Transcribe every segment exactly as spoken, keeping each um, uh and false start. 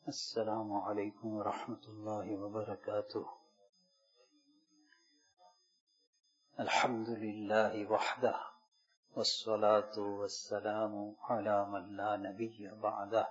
Assalamu alaikum wa rahmatullahi wa barakatuh. Alhamdulillahi wahdah, wassalatu wassalamu ala man la nabiyya ba'dah.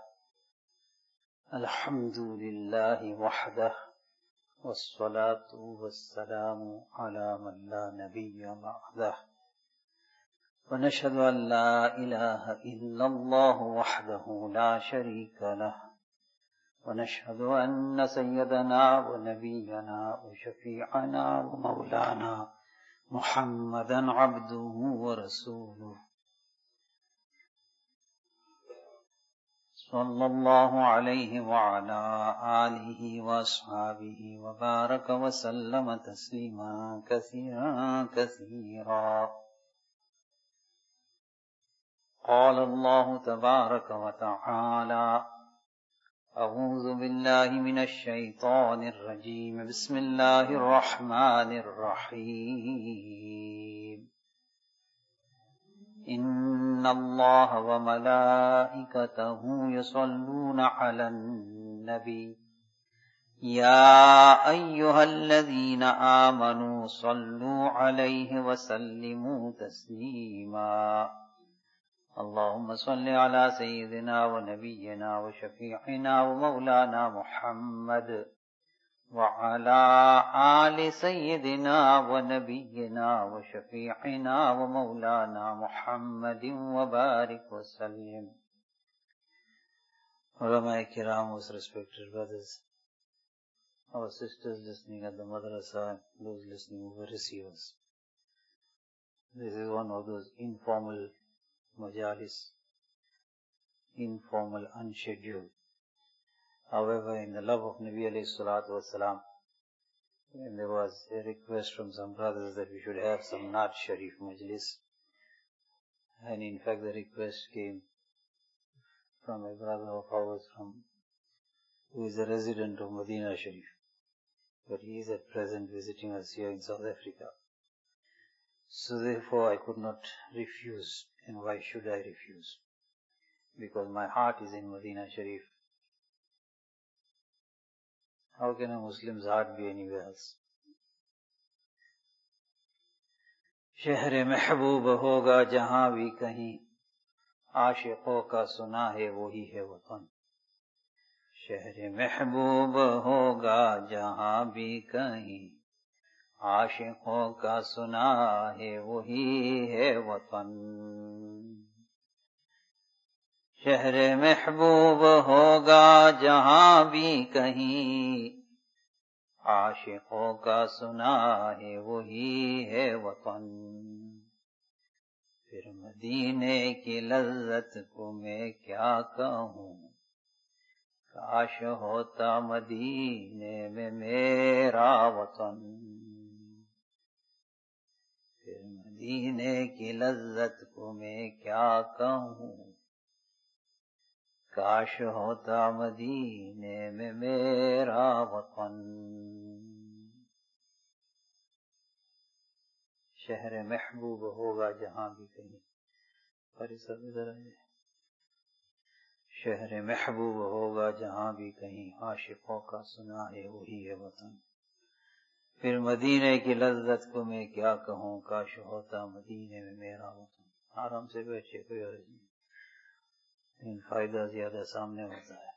Alhamdulillahi wahdah, wassalatu wassalamu ala man la nabiyya ba'dah. Wa nashhadu an la ilaha illallah wahdahu la sharika lah. ونشهد أن سيدنا ونبينا وشفيعنا ومولانا محمدا عبده ورسوله صلى الله عليه وعلى آله وأصحابه وبارك وسلم تسليما كثيرا كثيرا. قال الله تبارك وتعالى: أعوذ بالله من الشيطان الرجيم. بسم الله الرحمن الرحيم. إن الله وملائكته يصلون على النبي يا أيها الذين آمنوا صلوا عليه وسلموا تسليما. اللهم صل على سيدنا ونبينا وشفيعنا ومولانا محمد وعلى آل سيدنا ونبينا وشفيعنا ومولانا محمد وبارك وسلم. Ulama Kiram, most respected brothers, our sisters listening at the madrasa, those listening over receivers. This is one of those informal majalis, informal, unscheduled. However, in the love of Nabi alayhi salatu wasalam, when there was a request from some brothers that we should have some Naat Sharif majlis, and in fact the request came from a brother of ours from, who is a resident of Medina Sharif, but he is at present visiting us here in South Africa. So therefore I could not refuse. And why should I refuse? Because my heart is in Medina Sharif. How can a Muslim's heart be anywhere else? शहर महबूब होगा जहाँ भी कहीं, आशिकों का सुना है वही है वतन. शहर महबूब होगा जहाँ भी कहीं, आशिकों का सुना है वही है वतन. शहर महबूब होगा जहाँ भी कहीं, आशिकों का सुना है वही है वतन. फिर मदीने की लज्जत को मैं क्या कहूँ, काश होता मदीने में मेरा वतन. मदीने की लज्जत को मैं क्या कहूँ, काश होता मदीने में मेरा वतन. शहर महबूब होगा जहाँ भी कहीं. पर सब इधर है. शहर महबूब होगा जहाँ भी कहीं, आशिकों का सुना है वही है वतन. फिर मदीने की लज्जत को मैं क्या कहूँ, काश होता मदीने में मेरा वतन. आराम से बैठे, कोई अर्ज नहीं, लेकिन फायदा ज्यादा सामने होता है.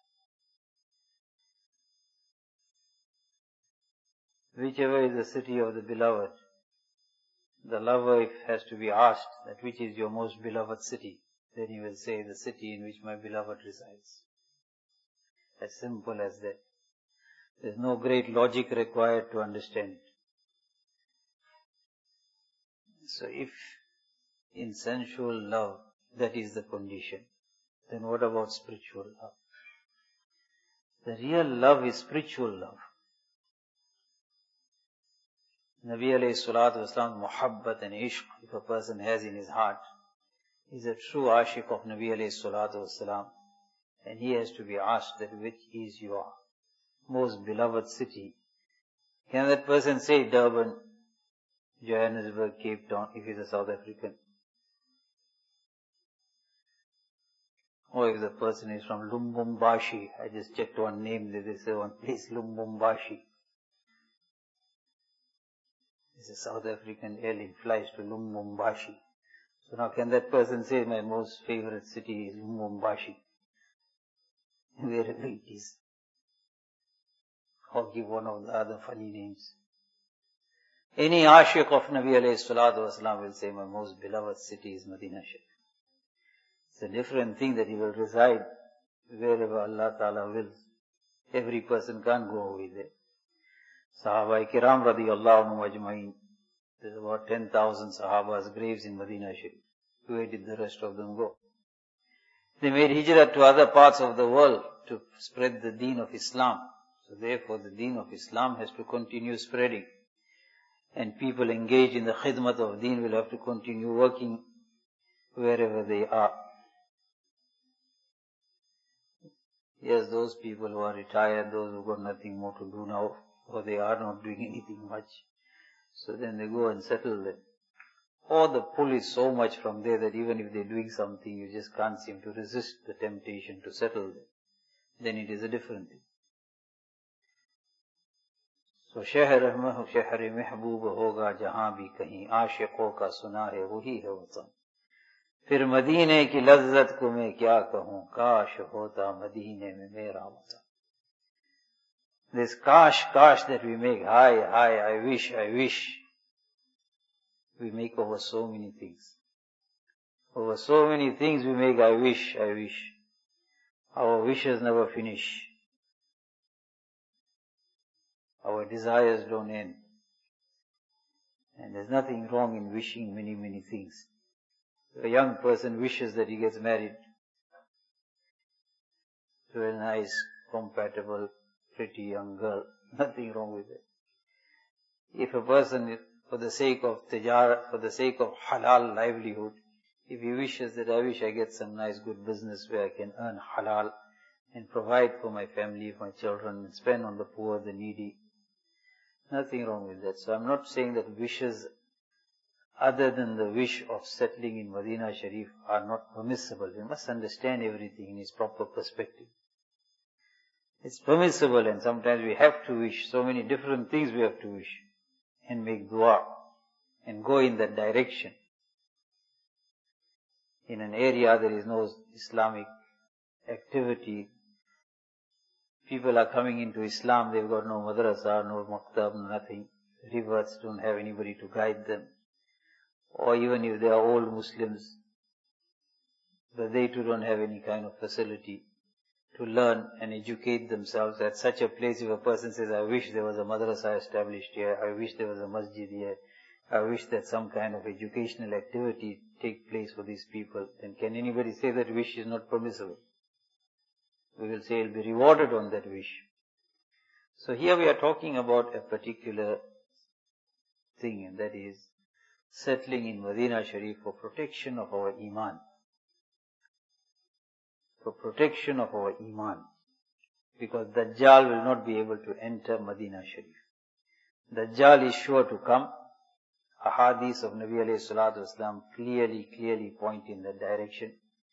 Whichever is the city of the beloved, the lover, if has to be asked that which is your most beloved city, then he will say the city in which my beloved resides. As simple as that. There is no great logic required to understand it. So if in sensual love that is the condition, then what about spiritual love? The real love is spiritual love. Nabi alayhi salatu wasalam, muhabbat and ishq, if a person has in his heart, is a true ashik of Nabi alayhi salatu wasalam, and he has to be asked that which is your most beloved city. Can that person say Durban, Johannesburg, Cape Town, if he is a South African? Or if the person is from Lumbumbashi, I just checked one name, they say one place, Lumbumbashi. It's a South African airline, flies to Lumbumbashi. So now can that person say my most favorite city is Lumbumbashi? Wherever it is. Or give one of the other funny names. Any ashiq of Nabi alayhi salatu wasalam will say my most beloved city is Medina Sharif. It's a different thing that he will reside wherever Allah Ta'ala wills. Every person can't go away there. Sahaba Kiram radiyallahu anhum ajma'in. There's about ten thousand Sahabas' graves in Medina Sharif. Where did the rest of them go? They made hijrah to other parts of the world to spread the deen of Islam. So therefore the deen of Islam has to continue spreading. And people engaged in the khidmat of deen will have to continue working wherever they are. Yes, those people who are retired, those who got nothing more to do now, or they are not doing anything much, so then they go and settle there. Or the pull is so much from there that even if they're doing something, you just can't seem to resist the temptation to settle there. Then it is a different thing. So शहर शहर महबूब होगा जहाँ भी कहीं आशिकों का सुना है वही है वतन फिर मदीने की लज्जत को मैं क्या कहूँ काश होता मदीने में मेरा वतन. This kash, kash that we make, hi, hi, I wish, I wish, we make over so many things. Over so many things we make, I wish, I wish. Our wishes never finish. Our desires don't end. And there's nothing wrong in wishing many, many things. A young person wishes that he gets married to a nice, compatible, pretty young girl. Nothing wrong with it. If a person, for the sake of tijara, for the sake of halal livelihood, if he wishes that I wish I get some nice good business where I can earn halal and provide for my family, for my children, and spend on the poor, the needy, nothing wrong with that. So I'm not saying that wishes other than the wish of settling in Medina Sharif are not permissible. We must understand everything in its proper perspective. It's permissible, and sometimes we have to wish. So many different things we have to wish. And make dua. And go in that direction. In an area there is no Islamic activity. People are coming into Islam, they've got no madrasa, no maktab, nothing. Rivers don't have anybody to guide them. Or even if they are old Muslims, but they too don't have any kind of facility to learn and educate themselves. At such a place, if a person says, I wish there was a madrasa established here, I wish there was a masjid here, I wish that some kind of educational activity take place for these people, then can anybody say that wish is not permissible? We will say it will be rewarded on that wish. So here we are talking about a particular thing, and that is settling in Medina Sharif for protection of our Iman. For protection of our Iman. Because Dajjal will not be able to enter Medina Sharif. Dajjal is sure to come. Ahadith of Nabi alayhi salatu wasalam clearly, clearly point in that direction.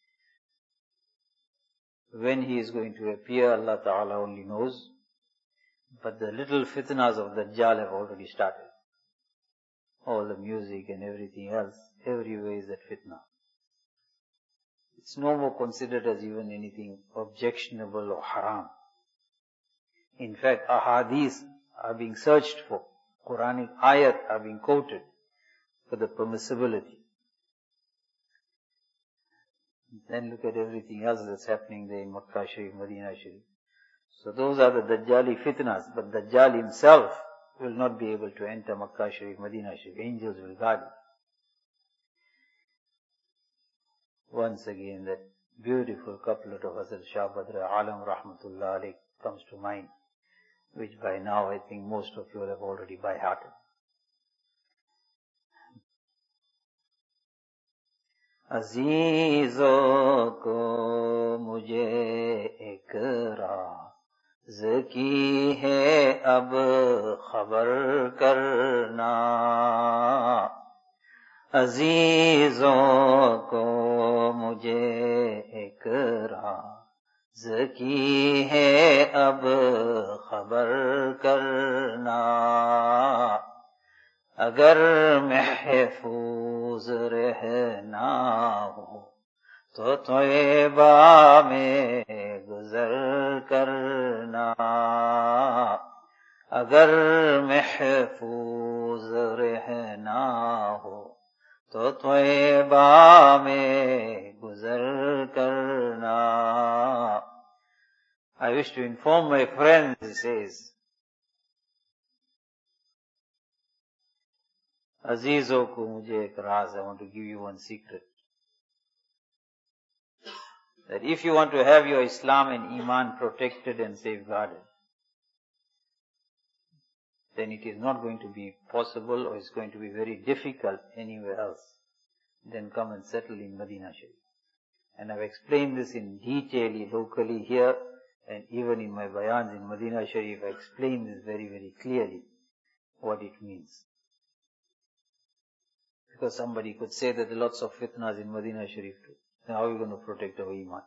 When he is going to appear, Allah Ta'ala only knows. But the little fitnas of Dajjal have already started. All the music and everything else, everywhere is that fitna. It's no more considered as even anything objectionable or haram. In fact, ahadith are being searched for. Quranic ayat are being quoted for the permissibility. Then look at everything else that's happening there in Makkah Sharif, Medina Sharif. So those are the Dajjali fitnas, but Dajjal himself will not be able to enter Makkah Sharif, Medina Sharif. Angels will guard him. Once again, that beautiful couplet of Hazrat Shah Badr Alam Rahmatullah Alayh comes to mind, which by now I think most of you have already by hearted. Azizo ko mujhe ek raaz ki hai ab khabar karna अजीजों को मुझे एक राज की है अब खबर करना, अगर महफूज रहना हो तो तौबा में गुजर करना, अगर महफूज रहना हो तो तौबा में गुजर करना. I wish to inform my friends, he says, Azizo ko mujhe ek raaz, I want to give you one secret. That if you want to have your Islam and Iman protected and safeguarded, then it is not going to be possible, or it's going to be very difficult anywhere else. Then come and settle in Medina Sharif. And I've explained this in detail locally here, and even in my bayans in Medina Sharif, I explained this very, very clearly, what it means. Because somebody could say that there are lots of fitnas in Medina Sharif too. Then how are we going to protect our Iman?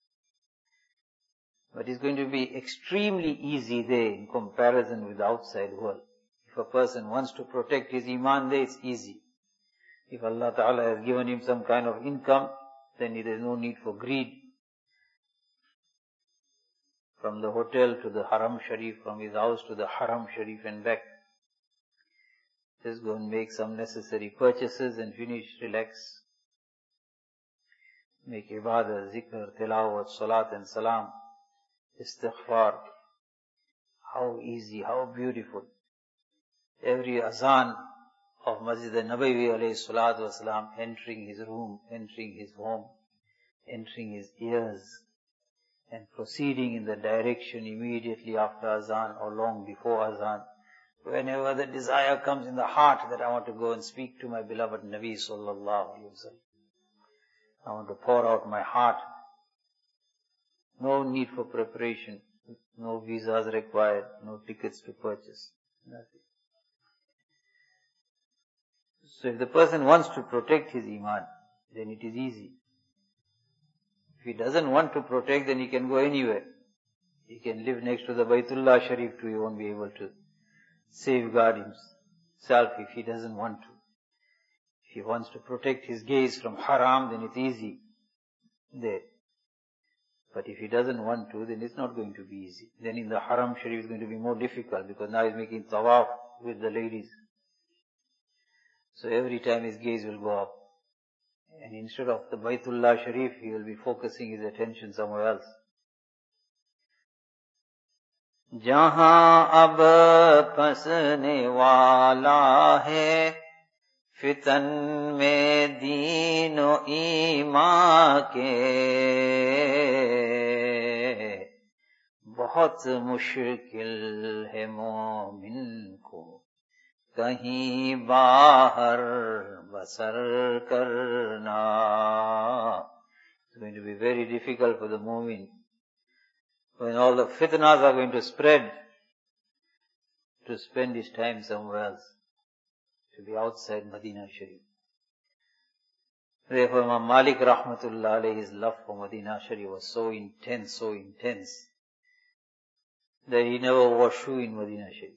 But it's going to be extremely easy there in comparison with the outside world. If a person wants to protect his Iman there, it's easy. If Allah Ta'ala has given him some kind of income, then there is no need for greed. From the hotel to the Haram Sharif, from his house to the Haram Sharif and back. Just go and make some necessary purchases and finish, relax. Make ibadah, zikr, tilawat, salat and salam, istighfar. How easy, how beautiful. Every azan of Masjid al-Nabawi alayhi salatu wasalam, entering his room, entering his home, entering his ears, and proceeding in the direction immediately after azan or long before azan. Whenever the desire comes in the heart that I want to go and speak to my beloved Nabi sallallahu alayhi wa sallam, I want to pour out my heart. No need for preparation, no visas required, no tickets to purchase, nothing. So if the person wants to protect his Iman, then it is easy. If he doesn't want to protect, then he can go anywhere. He can live next to the Baytullah Sharif too, he won't be able to safeguard himself if he doesn't want to. If he wants to protect his gaze from haram, then it's easy there. But if he doesn't want to, then it's not going to be easy. Then in the Haram Sharif it's going to be more difficult, because now he's making tawaf with the ladies. So every time his gaze will go up. And instead of the Baytullah Sharif, he will be focusing his attention somewhere else. जहाँ अब फंसने वाला है फितन में दीन और ईमान के, बहुत मुश्किल है मोमिन को कहीं बाहर बसर करना. It's going to be very difficult for the mu'min when all the fitnas are going to spread, to spend his time somewhere else, to be outside Medina Sharif. Therefore Imam Malik rahmatullah alayhi, his love for Medina Sharif was so intense, so intense, that he never wore shoe in Medina Sharif.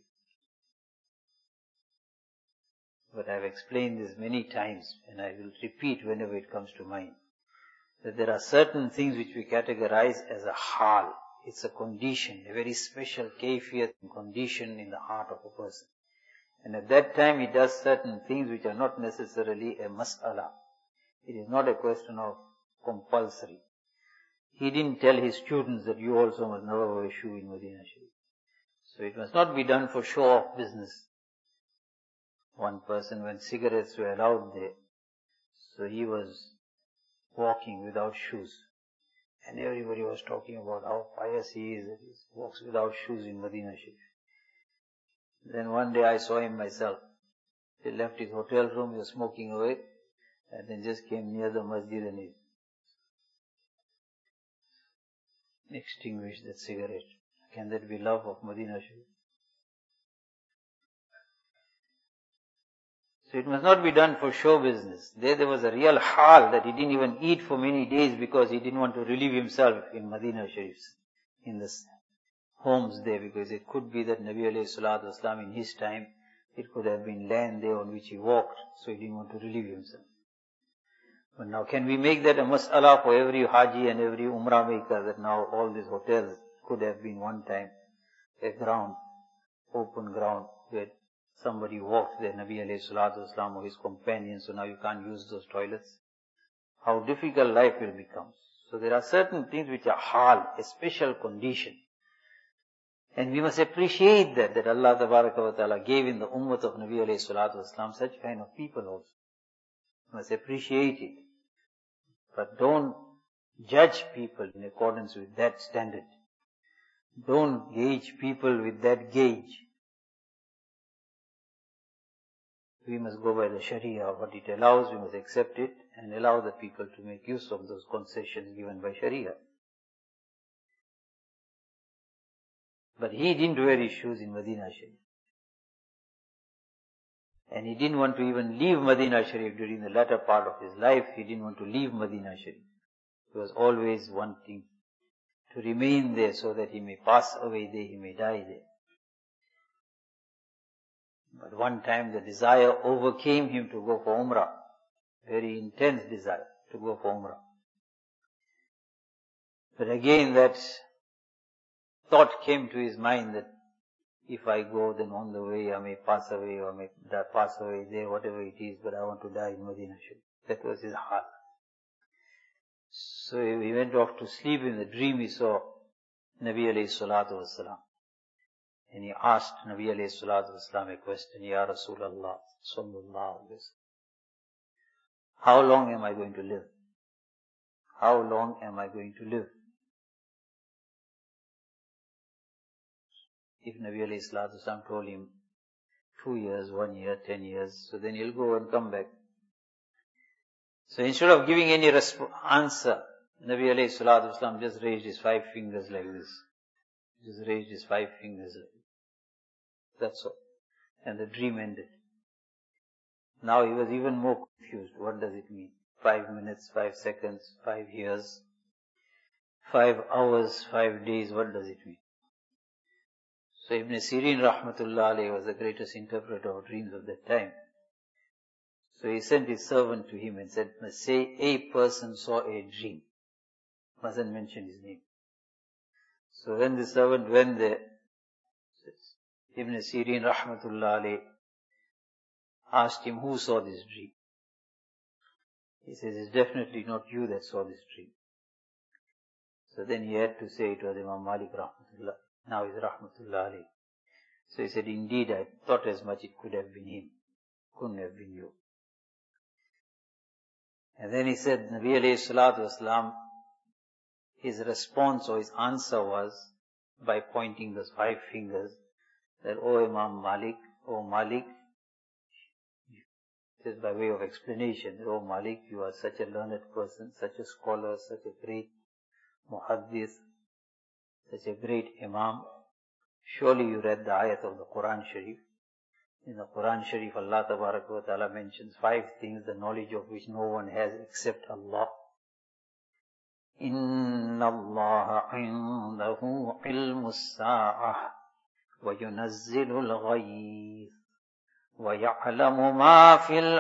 But I have explained this many times, and I will repeat whenever it comes to mind, that there are certain things which we categorize as a hal. It's a condition, a very special kayfiyat condition in the heart of a person. And at that time he does certain things which are not necessarily a mas'ala. It is not a question of compulsory. He didn't tell his students that you also must never wear a shoe in Medina Sharif. So it must not be done for show of business. One person, when cigarettes were allowed there, so he was walking without shoes. And everybody was talking about how pious he is, that he walks without shoes in Medina Sharif. Then one day I saw him myself. He left his hotel room, he was smoking away, and then just came near the masjid and he extinguished that cigarette. Can that be love of Medina Sharif? So it must not be done for show business. There there was a real hal that he didn't even eat for many days because he didn't want to relieve himself in Medina Sharifs, in the homes there, because it could be that Nabi alayhi salatu wasalam in his time, it could have been land there on which he walked, so he didn't want to relieve himself. But now can we make that a mas'ala for every haji and every umrah maker, that now all these hotels could have been one time a ground, open ground, where somebody walked there, Nabi alayhi salatu wasalam or his companions, so now you can't use those toilets. How difficult life will become. So there are certain things which are hal, a special condition. And we must appreciate that, that Allah Tabaraka wa Ta'ala gave in the ummah of Nabi alayhi salatu wasalam such kind of people also. We must appreciate it. But don't judge people in accordance with that standard. Don't gauge people with that gauge. We must go by the Sharia, what it allows, we must accept it and allow the people to make use of those concessions given by Sharia. But he didn't wear his shoes in Medina Sharif. And he didn't want to even leave Medina Sharif during the latter part of his life. He didn't want to leave Medina Sharif. He was always wanting to remain there so that he may pass away there, he may die there. But one time the desire overcame him to go for Umrah. Very intense desire to go for Umrah. But again that thought came to his mind that if I go, then on the way I may pass away or I may die, pass away there, whatever it is, but I want to die in Medina Sharif. That was his heart. So he went off to sleep. In the dream he saw Nabi alayhi salatu wasalam. And he asked Nabi alayhi salatu wasalam a question, Ya Rasulallah sallallahu alayhi wa sallam, how long am I going to live? How long am I going to live? If Nabi alayhi salatu wasalam told him two years, one year, ten years, so then he'll go and come back. So instead of giving any resp- answer, Nabi alayhi salatu wasalam just raised his five fingers like this. Just raised his five fingers like this. That's all. And the dream ended. Now he was even more confused. What does it mean? Five minutes, five seconds, five years, five hours, five days, what does it mean? So Ibn Sirin rahmatullah alayhi was the greatest interpreter of dreams of that time. So he sent his servant to him and said, say a person saw a dream. Mustn't mention his name. So when the servant went there, Ibn Sirin rahmatullah alayhi asked him, who saw this dream? He says, it's definitely not you that saw this dream. So then he had to say it was Imam Malik rahmatullah. Now he's rahmatullah alayhi. So he said, indeed I thought as much it could have been him. Couldn't have been you. And then he said, Nabi alayhi salatu wasalam, his response or his answer was, by pointing those five fingers, that, O Imam Malik, O Malik, just by way of explanation, O Malik, you are such a learned person, such a scholar, such a great muhaddith, such a great imam. Surely you read the ayat of the Quran Sharif. In the Quran Sharif, Allah Tabaraka wa Ta'ala mentions five things, the knowledge of which no one has except Allah. Inna Allah indahu ilmu sa'ah wa yunazzilu al-ghayth wa ya'lamu ma fil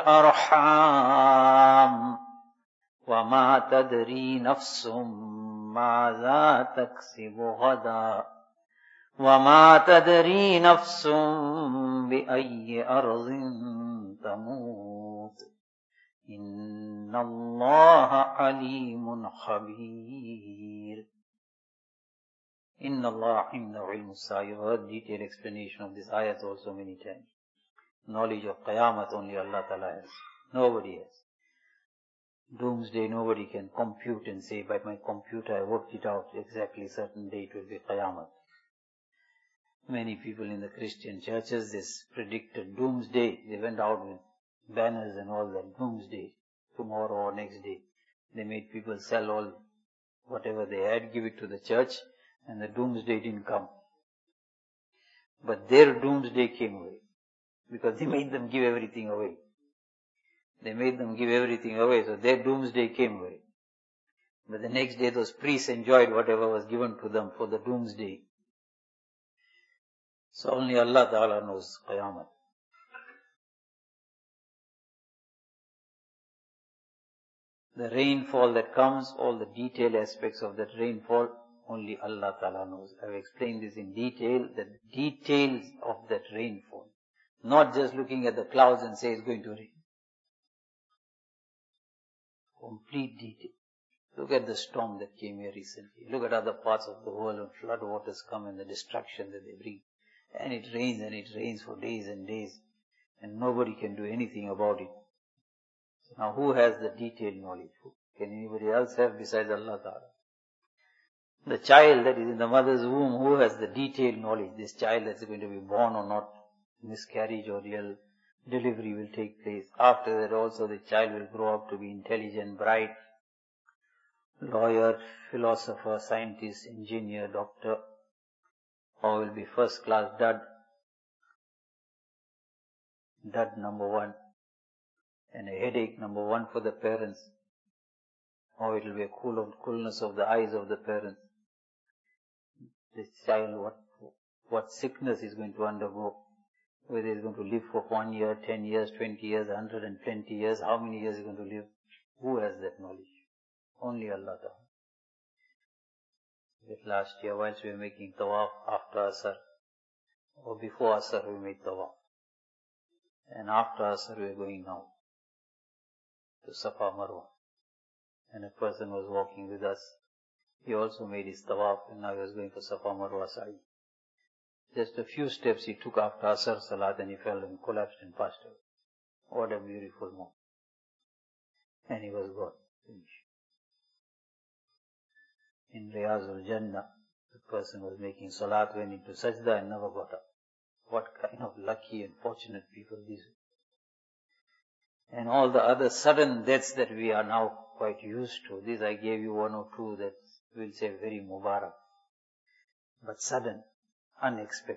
arham wa ma tadri nafsum ma'za taksibu ghada وَمَا تَدْرِي نَفْسٌ بِأَيِّ أَرْضٍ تَمُوتُ إِنَّ اللَّهَ عَلِيمٌ خَبِيرٌ. إِنَّ اللَّهَ عِنْدَهُ عِلْمُ السَّاعَةِ. You heard detailed explanation of this ayat also many times. Knowledge of Qiyamah only Allah Ta'ala has. Nobody has. Doomsday nobody can compute and say, by my computer I worked it out exactly certain day it will be Qiyamah. Many people in the Christian churches, this predicted doomsday. They went out with banners and all that, doomsday, tomorrow or next day. They made people sell all, whatever they had, give it to the church, and the doomsday didn't come. But their doomsday came away, because they made them give everything away. They made them give everything away, so their doomsday came away. But the next day those priests enjoyed whatever was given to them for the doomsday. So only Allah Ta'ala knows Qiyamah. The rainfall that comes, all the detailed aspects of that rainfall, only Allah Ta'ala knows. I have explained this in detail, the details of that rainfall. Not just looking at the clouds and say it's going to rain. Complete detail. Look at the storm that came here recently. Look at other parts of the world when flood waters come and the destruction that they bring. And it rains and it rains for days and days. And nobody can do anything about it. So now who has the detailed knowledge? Can anybody else have besides Allah Ta'ala? The child that is in the mother's womb, who has the detailed knowledge? This child that's going to be born or not, miscarriage or real delivery will take place. After that also the child will grow up to be intelligent, bright, lawyer, philosopher, scientist, engineer, doctor, or will be first class dud. Dud number one. And a headache number one for the parents. Or it will be a cool of, coolness of the eyes of the parents. This child, what, what sickness is going to undergo. Whether he's going to live for one year, ten years, twenty years, one hundred twenty years, how many years he's going to live? Who has that knowledge? Only Allah Ta'ala. That last year, whilst we were making tawaf after Asr, or before Asr we made tawaf. And after Asr we are going now to Safa Marwa. And a person was walking with us. He also made his tawaf and now he was going for Safa Marwa Sa'i. Just a few steps he took after Asr Salat and he fell and collapsed and passed away. What a beautiful moment. And he was gone. Finished. In Riyazul Jannah, the person was making Salat, went into Sajda and never got up. What kind of lucky and fortunate people these are. And all the other sudden deaths that we are now quite used to. These I gave you one or two that we'll say very Mubarak. But sudden, unexpected.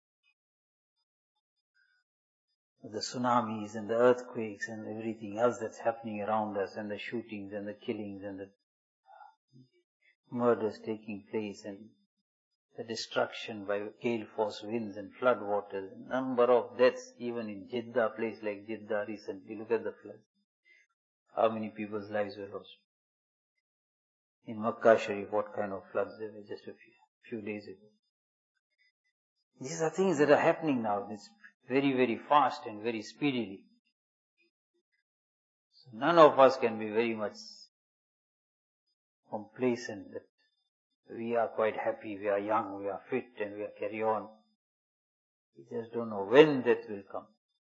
The tsunamis and the earthquakes and everything else that's happening around us, and the shootings and the killings and the murders taking place and the destruction by gale force winds and flood waters, number of deaths even in Jeddah, a place like Jeddah recently. Look at the floods. How many people's lives were lost? In Makkah Sharif, what kind of floods there were just a few, few days ago. These are things that are happening now. It's very, very fast and very speedily. So none of us can be very much complacent that we are quite happy, we are young, we are fit and we are carry on. We just don't know when that will come.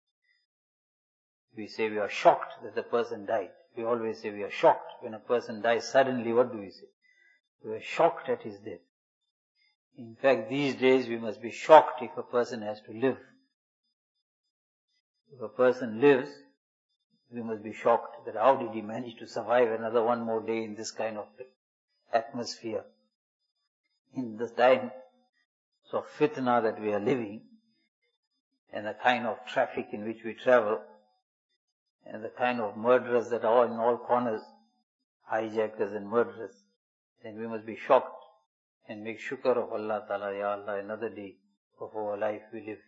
We say we are shocked that the person died. We always say we are shocked. When a person dies suddenly, what do we say? We are shocked at his death. In fact, these days we must be shocked if a person has to live. If a person lives, we must be shocked that how did he manage to survive another one more day in this kind of atmosphere. In the times of fitna that we are living, and the kind of traffic in which we travel, and the kind of murderers that are in all corners, hijackers and murderers, then we must be shocked and make shukr of Allah Ta'ala, Ya Allah, another day of our life we lived.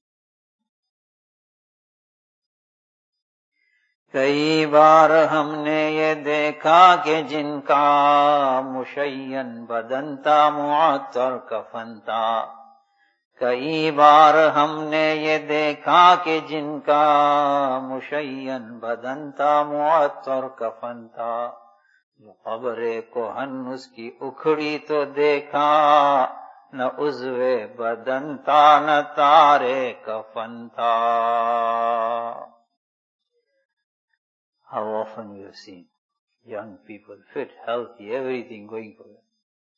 कई बार हमने ये देखा कि जिनका मुशय्यन बदन था मुअत्तर कफन था कई बार हमने ये देखा कि जिनका मुशय्यन बदन था मुअत्तर कफन था जो क़ब्र कोहन उसकी उखड़ी तो देखा न उज़्वे बदन था न तारे कफन था. How often we have seen young people, fit, healthy, everything going for them.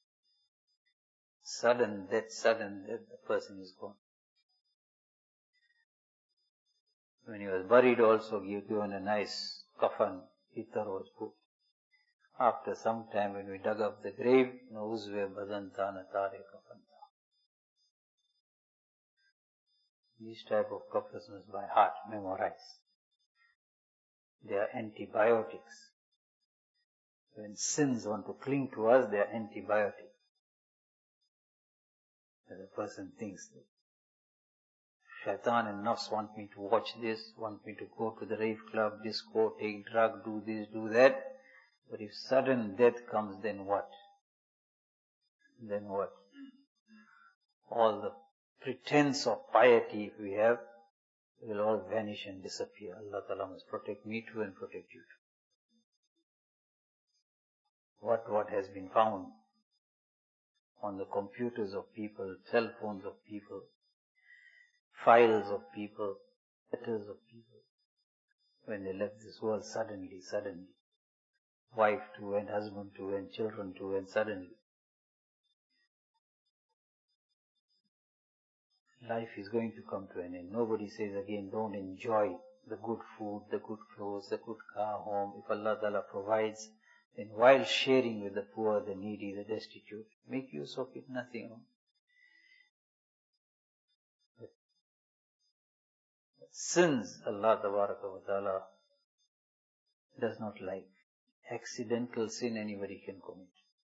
Sudden death, sudden death, the person is gone. When he was buried also, given a nice coffin, ether was put. After some time when we dug up the grave, no uzve badanta na tare kafanta. These type of kafans must by heart memorize. they are antibiotics. When sins want to cling to us, they are antibiotics. And the person thinks that Shaitan and Nafs want me to watch this, want me to go to the rave club, disco, take drug, do this, do that. But if sudden death comes, then what? Then what? All the pretense of piety if we have will all vanish and disappear. Allah Ta'ala must protect me too and protect you too. What, what has been found on the computers of people, cell phones of people, files of people, letters of people, when they left this world suddenly, suddenly, wife too and husband too and children too and suddenly. Life is going to come to an end. Nobody says again, don't enjoy the good food, the good clothes, the good car, home. If Allah Ta'ala provides, then while sharing with the poor, the needy, the destitute, make use of it, nothing wrong. But sins, Allah Ta'ala does not like. Accidental sin anybody can commit.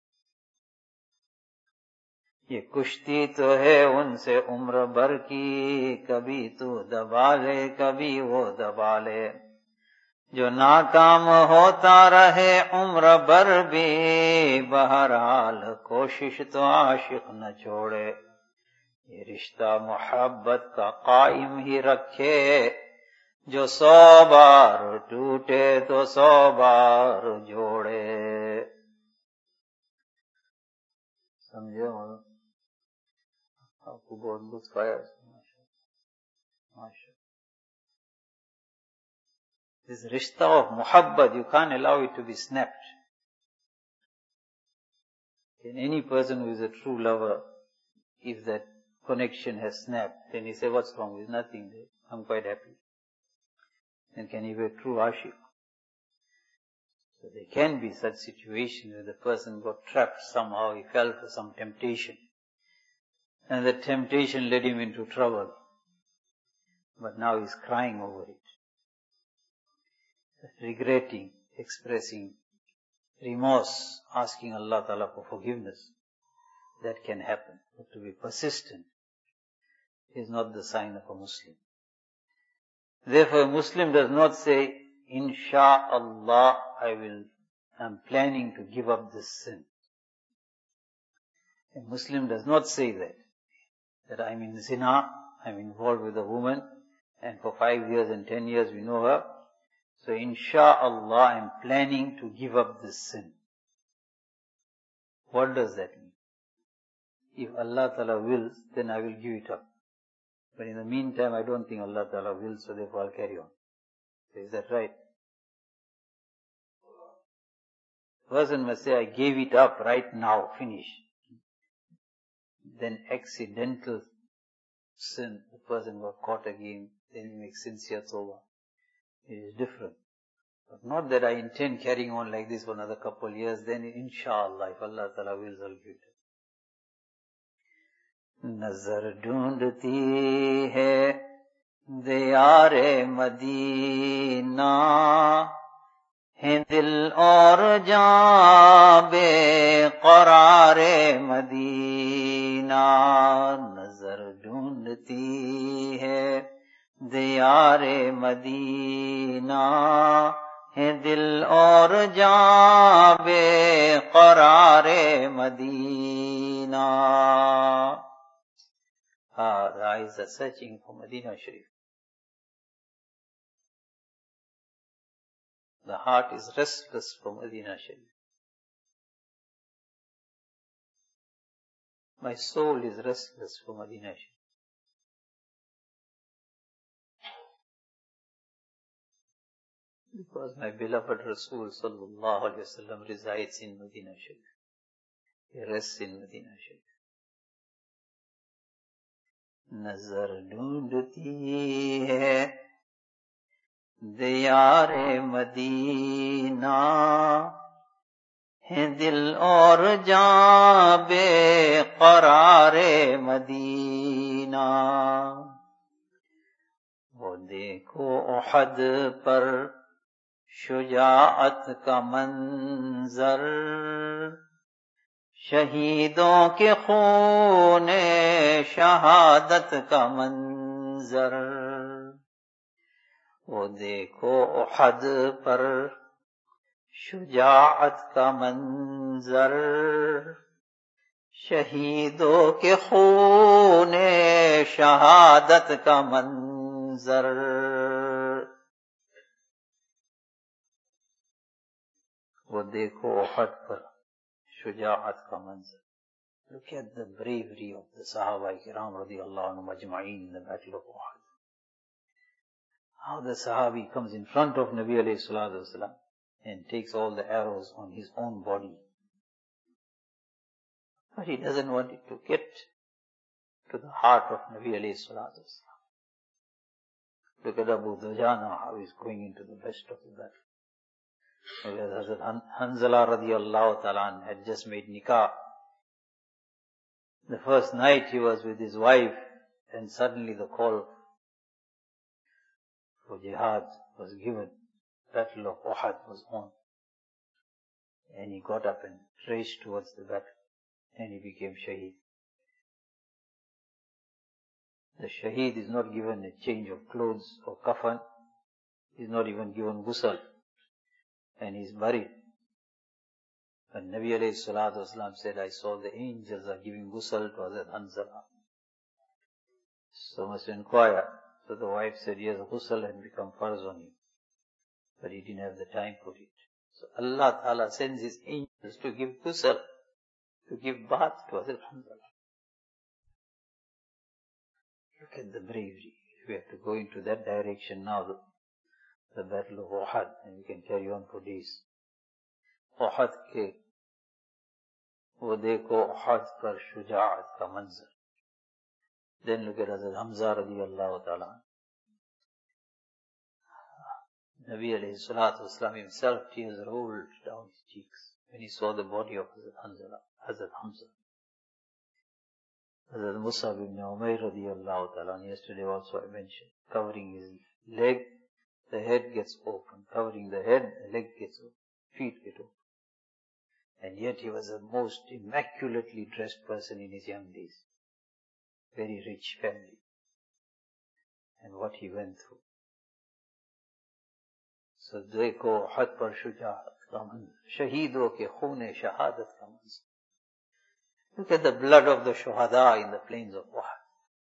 ये कुश्ती तो है उनसे उम्र भर की, कभी तू दबा ले कभी वो दबा ले, जो नाकाम होता रहे उम्र भर भी, बहरहाल कोशिश तो आशिक न छोड़े, ये रिश्ता मोहब्बत का कायम ही रखे, जो सौ बार टूटे तो सौ बार जोड़े। समझे? आपको बहुत लुत्फ आया। This rishta of muhabbat, you can't allow it to be snapped. And any person who is a true lover, if that connection has snapped, then he say, what's wrong? There's nothing there. I'm quite happy. Then can he be a true ashik? So there can be such situations where the person got trapped somehow, he fell for some temptation. And the temptation led him into trouble. But now he's crying over it. Regretting, expressing remorse, asking Allah Ta'ala for forgiveness. That can happen. But to be persistent is not the sign of a Muslim. Therefore a Muslim does not say, Insha'Allah, I will, I'm planning to give up this sin. A Muslim does not say that. That I'm in zina, I'm involved with a woman, and for five years and ten years we know her. So insha'Allah, I'm planning to give up this sin. What does that mean? If Allah Ta'ala wills, then I will give it up. But in the meantime, I don't think Allah Ta'ala will, so therefore I'll carry on. So is that right? Person must say, I gave it up right now, finish. Then accidental sin, the person got caught again, then he makes sincere tawbah. It is different. But not that I intend carrying on like this for another couple of years, then inshallah, if Allah Ta'ala wills, I'll give it. Nazar dhoondti hai diyare Madina, hai dil aur jaan beqarare Madina. Nazar dhoondti hai diyare Madina, hai dil aur jaan beqarare Madina. Ah, the eyes are searching for Medina Sharif. The heart is restless for Medina Sharif. My soul is restless for Medina Sharif. Because my beloved Rasul Sallallahu Alaihi Wasallam resides in Medina Sharif. He rests in Medina Sharif. नजर ढूंढती है दियारे Medina, है दिल और जान बेक़रारे Medina. वो देखो उहद पर शुजाअत का मंजर, शहीदों के खूने शहादत का मंजर। वो देखो उहद पर शुजाअत का मंजर, शहीदों के खूने शहादत का मंजर। वो देखो उहद पर शुजाअत का मंजर। Look at the bravery of the Sahaba Kiram radiyallahu anhum ajma'in in the battle of Uhud. How the Sahabi comes in front of Nabi alayhi salatu wasalam and takes all the arrows on his own body. But he doesn't want it to get to the heart of Nabi alayhi salatu wasalam. Look at Abu Dujana, how he's going into the best of the battle. Whereas Hazrat Hanzala radiyallahu ta'ala had just made nikah. The first night he was with his wife, and suddenly the call for jihad was given. Battle of Uhud was on. And he got up and raced towards the battle. And he became shaheed. The shaheed is not given a change of clothes or kafan. He is not even given ghusl. And he is buried. When Nabi alayhi salatu wasalam said, I saw the angels are giving ghusl to Hazrat Hanzala. So must inquire. So the wife said, yes, ghusl had become farz on him. But he didn't have the time for it. So Allah Ta'ala sends His angels to give ghusl, to give bath to Hazrat Hanzala. Look at the bravery. We have to go into that direction now, the, the battle of Uhud, and we can carry on for days. Uhud ke, wo dekho Uhud par shujaat ka manzar. Then look at Hazrat Hamza radiyallahu ta'ala. Nabi alayhi salatu wasalam himself, tears rolled down his cheeks when he saw the body of Hazrat Hanzala, Hazrat Hamza. Hazrat Musab ibn Umayr radiyallahu ta'ala, yesterday also I mentioned, covering his leg, the head gets open. Covering the head, the leg gets open, feet get open. And yet he was the most immaculately dressed person in his young days. Very rich family. And what he went through. So देखो हद पर शुजाअत का मंजर, शहीदों के खूने शहादत का मंजर. Look at the blood of the shuhada in the plains of Uhud.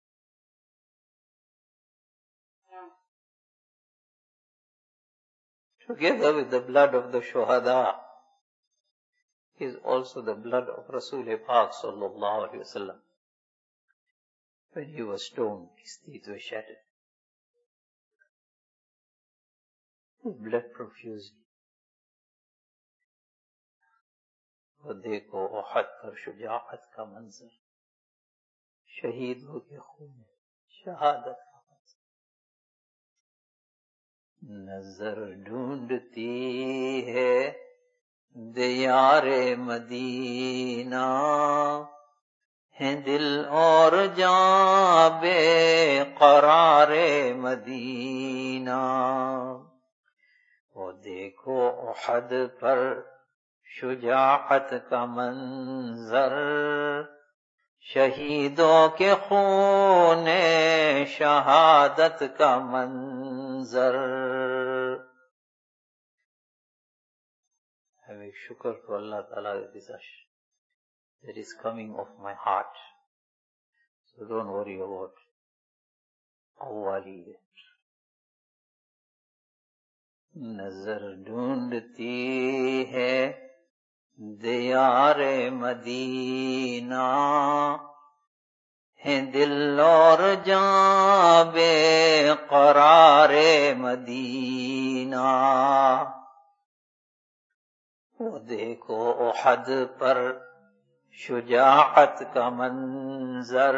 Together with the blood of the shuhada is also the blood of Rasul Pak sallallahu alaihi wasallam. When he was stoned, his teeth were shattered. He bled profusely. वो देखो उहद पर शुजाअत का मंजर, शहीदों के खून शहादत का मंजर. नजर ढूंढती है दियारे मदीना, है दिल और जां बेक़रारे मदीना. वो देखो उहद पर शुजाअत का मंजर, शहीदों के खूने शहादत का मंजर. Have a shukr to Allah Ta'ala that is, that is coming off my heart. So don't worry about awwali. नजर ढूंढती है दियारे मदीना, है दिल और जां बेक़रारे मदीना. वो देखो उहद पर शुजाअत का मंजर,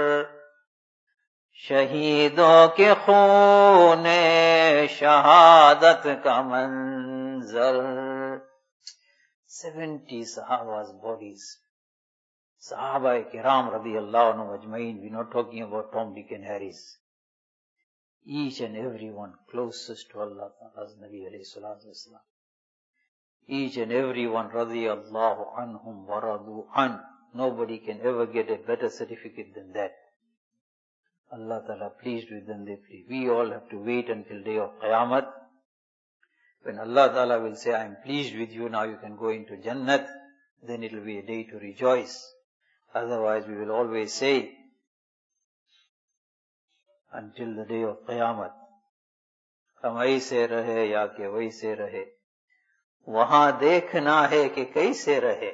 शहीदों के खूने शहादत का मंजर. Seventy Sahaba's bodies. Sahaba Kiram radiyallahu anhu ajmain. We're not talking about Tom, Dick and Harris. each and every one closest to Allah Ta'ala's Nabi alayhi salatu wasalam. Each and every one, radiyallahu anhum wa radu an. Nobody can ever get a better certificate than that. Allah Ta'ala pleased with them, they please. We all have to wait until day of Qiyamah. When Allah Ta'ala will say, I am pleased with you, now you can go into Jannat, then it will be a day to rejoice. Otherwise we will always say, until the day of Qiyamah, हम ऐसे रहे या के वैसे रहे, वहां देखना है कि कैसे रहे,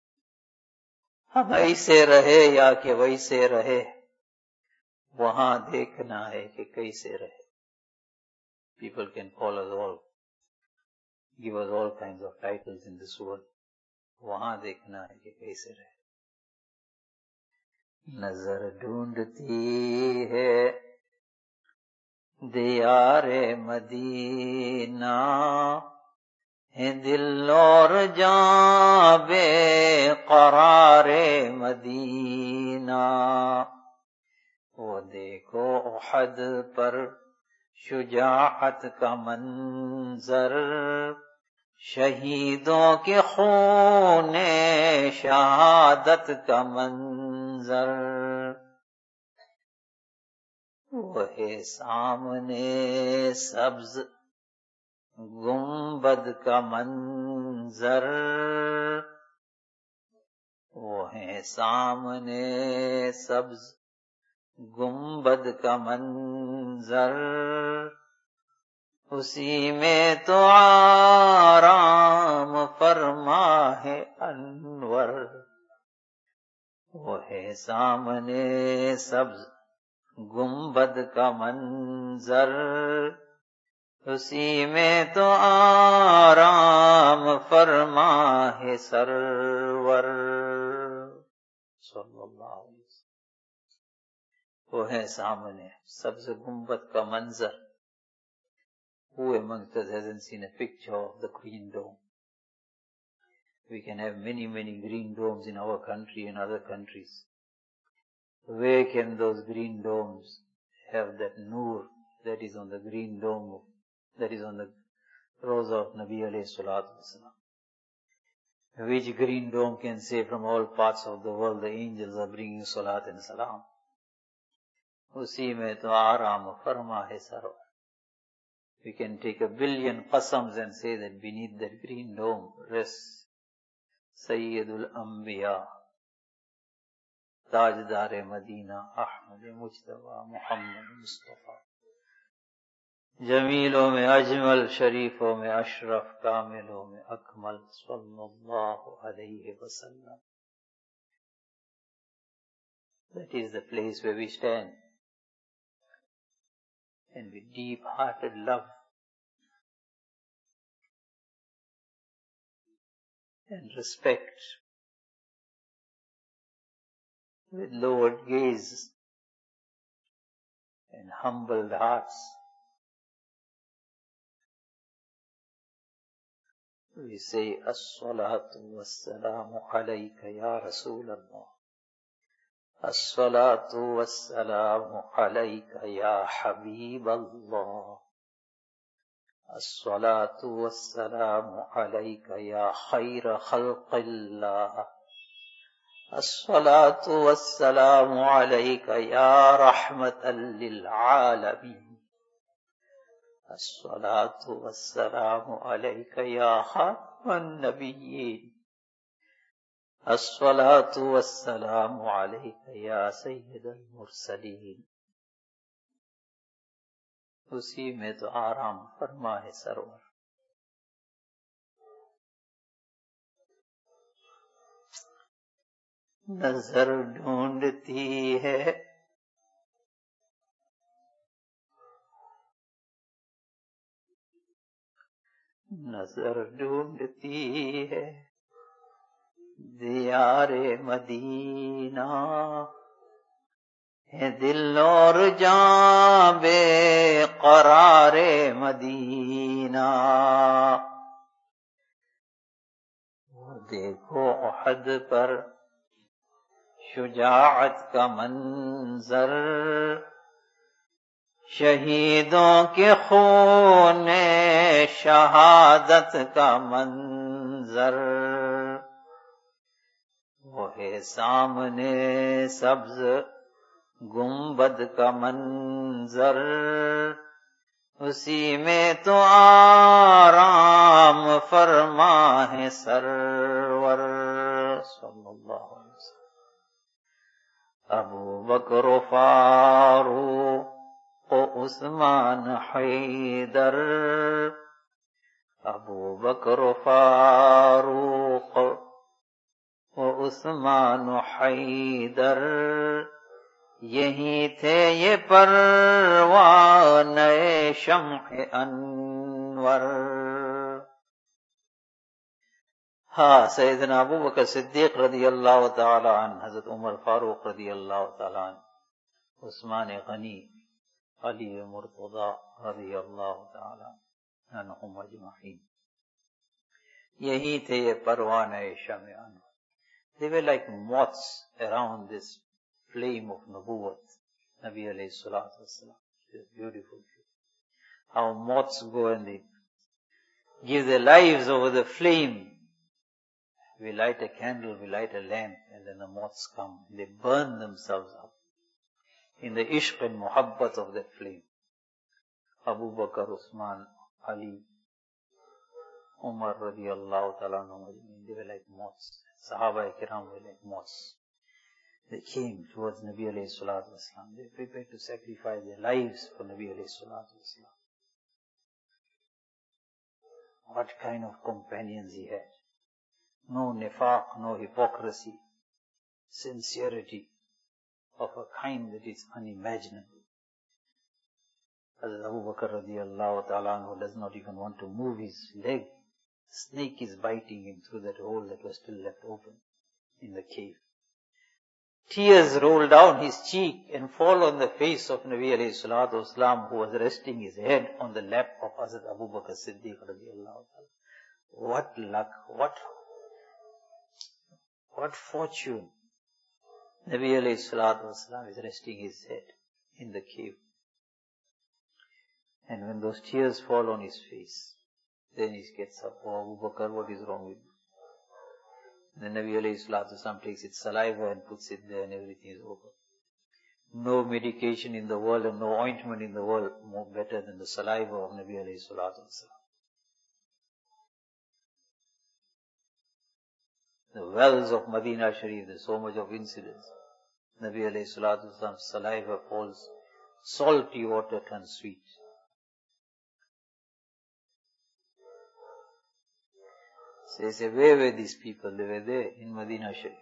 हम ऐसे रहे या के वैसे रहे, वहां देखना है कि कैसे रहे. People can call us all, give us all kinds of titles in this world. वहां देखना है कि कैसे रहे. नजर ढूंढती है दियारे मदीना, है दिल और जां बेक़रारे मदीना. वो देखो उहद पर शुजाअत का मंजर, शहीदों के खूने शहादत का मंजर. वो है सामने सब्ज गुंबद का मंजर, वो है सामने सब्ज गुंबद का मंजर. उसी में तो आराम फरमा है अनवर. वो है सामने सब्ज गुंबद का मंजर, उसी में तो आराम फरमा है सरवर. सल्लल्लाहु अलैहि वसल्लम. वो है सामने सब्ज गुंबद का मंजर. Who amongst us hasn't seen a picture of the Green Dome? We can have many, many green domes in our country and other countries. Where can those green domes have that noor that is on the green dome, that is on the Rosa of Nabi alayhi salatu wasalam? Which green dome can say from all parts of the world the angels are bringing salat and salam? Usi mein to aaram farma hai sarva. We can take a billion qasams and say that beneath that green dome rests Sayyidul Anbiya, Tajdar-e Madina, Ahmad Mujtaba, Muhammad Mustafa. Jamilon mein ajmal, sharifon mein ashraf, kamilon mein akmal, sallallahu alayhi wa sallam. That is the place where we stand. And with deep-hearted love and respect, with lowered gaze and humbled hearts, we say, As-salatu was-salamu alayka ya Rasulallah. As-salatu was-salamu alayka ya Habiballah. As-salatu was-salamu alayka ya khayra khalqillah. As-salatu was-salamu alayka ya rahmatan lil-alameen. As-salatu was-salamu alayka ya khatman nabiyyin. As-salatu was-salamu alayka ya sayyid al-mursaleen. उसी में तो आराम फरमा है server. नजर ढूंढती है नजर ढूंढती है दियारे मदीना, है दिल और जां बेक़रारे मदीना. वो देखो उहद पर शुजाअत का मंजर, शहीदों के खून शहादत का मंजर, वो है सामने सब्ज गुंबद का मंजर, उसी में तो आराम फरमा है सरवर सल्लल्लाहु अलैहि वसल्लम। अबू बकर फारूक ओ उस्मान हैदर, अबू बकर फारूक ओ उस्मान हैदर, यही थे ये परवाने शम्ह अनवर। हाँ, सैयदना अबू बकर सिद्दीक रज़ी अल्लाह ताला अन्हु, हज़रत उमर फारूक रज़ी अल्लाह ताला अन्हु, उस्मान गनी, अली मुर्तज़ा रज़ी अल्लाह ताला अन्हुम अजमईन, यही थे ये परवाने शम्ह Anwar. They were like moths around this flame of Nubuwwat, Nabi alayhi salatu wasalam. It's beautiful. How moths go and they give their lives over the flame. We light a candle, we light a lamp, and then the moths come. They burn themselves up in the ishq and muhabbat of that flame. Abu Bakr, Usman, Ali, Umar radiallahu ta'ala, they were like moths. Sahaba kiram were like moths. They came towards Nabi alayhi salatu wasalam. They prepared to sacrifice their lives for Nabi alayhi salatu wasalam. What kind of companions he had. No nifaq, no hypocrisy. Sincerity of a kind that is unimaginable. Hazrat Abu Bakr radiallahu ta'ala anhu does not even want to move his leg. Snake is biting him through that hole that was still left open in the cave. Tears roll down his cheek and fall on the face of Nabi alayhi salatu wasalam, who was resting his head on the lap of Hazrat Abu Bakr Siddiq radiallahu ta'ala. What luck, what, what fortune. Nabi alayhi salatu wasalam is resting his head in the cave. And when those tears fall on his face, then he gets up. Oh, Abu Bakr, what is wrong with you? Then Nabi alayhi salatu wasalam takes its saliva and puts it there and everything is over. No medication in the world and no ointment in the world more better than the saliva of Nabi alayhi salatu wasalam. The wells of Madinah Sharif, there's so much of incidents. Nabi alayhi salatu wasalam's saliva falls, salty water turns sweet. So they say, where were these people? They were there in Madinah Sharif.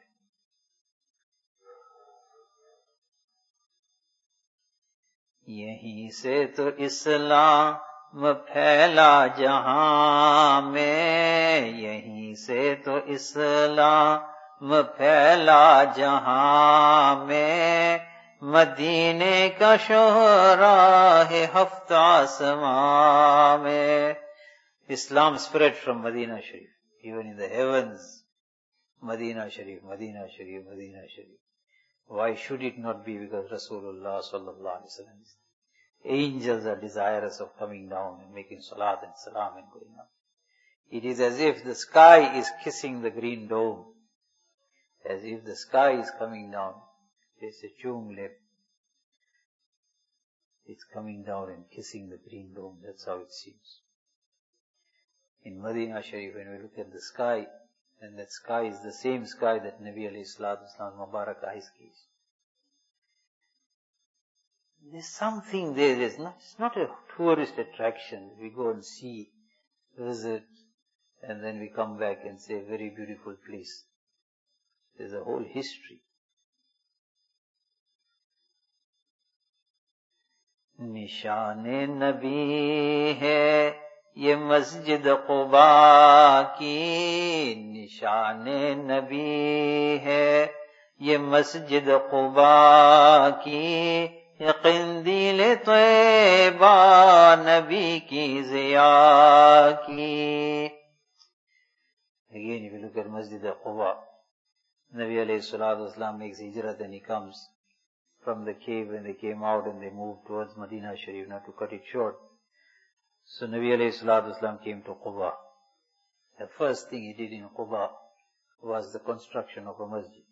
यहीं से तो इस्लाम फैला जहां में, यहीं से तो इस्लाम फैला जहां में, मदीने का शोहरा है हफ्ता आसमां में. Islam spread from Madinah Sharif. Even in the heavens, Madinah Sharif, Madinah Sharif, Madinah Sharif. Why should it not be? Because Rasulullah sallallahu alaihi wasallam, angels are desirous of coming down and making salat and salam and going up. It is as if the sky is kissing the green dome. As if the sky is coming down. It's a chum lip. It's coming down and kissing the green dome. That's how it seems. In Madinah Sharif, when we look at the sky, and that sky is the same sky that Nabi alayhi salatu wasalam Mubarak eyes gazed. There's something there. There's not, it's not a tourist attraction. We go and see, visit, and then we come back and say, very beautiful place. There's a whole history. Nishan-e Nabi hai ये मस्जिद क़ुबा की, निशाने नबी है ये मस्जिद क़ुबा की, ये क़िंदील तैयबा नबी की ज़िया की. Again, if you look at Masjid Quba, Nabi alayhi salatu wasalam makes hijrat and he comes from the cave when they came out and they moved towards Medina Sharif, not to cut it short. So Nabi alayhi salatu wasalam came to Quba. The first thing he did in Quba was the construction of a masjid.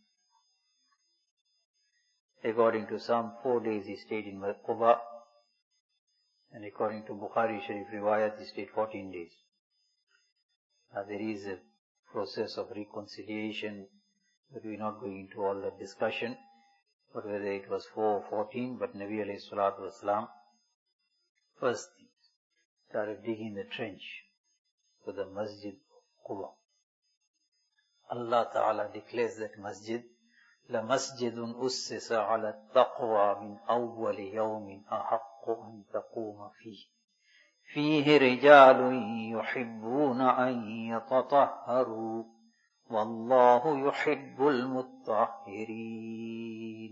According to some, four days he stayed in Quba, and according to Bukhari Sharif Riwayat, he stayed fourteen days. Now there is a process of reconciliation, but we're not going into all that discussion, but whether it was four or fourteen, but Nabi alayhi salatu wasalam first started digging the trench for the Masjid Quba. Allah Ta'ala declares that masjid, لَمَسْجِدٌ أُسِّسَ عَلَى التَّقْوَى مِنْ أَوَّلِ يَوْمٍ أَحَقُّ أَنْ تَقُومَ فِيهِ فِيهِ رِجَالٌ يُحِبُّونَ أَنْ يَتَطَهَّرُوا وَاللَّهُ يُحِبُّ الْمُطَّهِّرِينَ.